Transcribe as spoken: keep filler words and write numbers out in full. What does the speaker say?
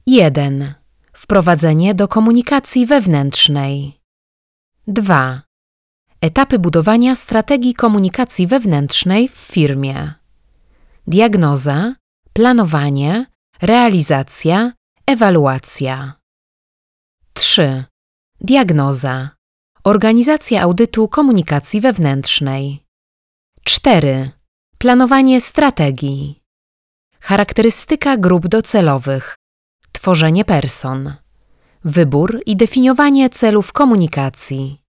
jeden. Wprowadzenie do komunikacji wewnętrznej. dwa. Etapy budowania strategii komunikacji wewnętrznej w firmie. Diagnoza, planowanie, realizacja, ewaluacja. trzy. Diagnoza. Organizacja audytu komunikacji wewnętrznej. cztery. Planowanie strategii. Charakterystyka grup docelowych. Tworzenie person. Wybór i definiowanie celów komunikacji.